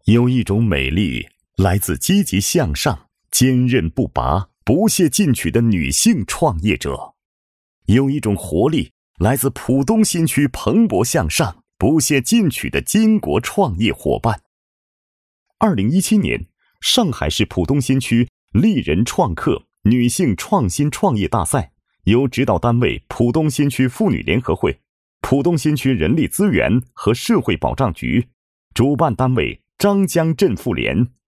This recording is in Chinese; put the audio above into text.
有一种美丽来自积极向上、坚韧不拔、不懈进取的女性创业者；有一种活力来自浦东新区蓬勃向上、不懈进取的巾帼创业伙伴。2017年，上海市浦东新区丽人创客女性创新创业大赛由指导单位浦东新区妇女联合会、浦东新区人力资源和社会保障局，主办单位张江镇妇联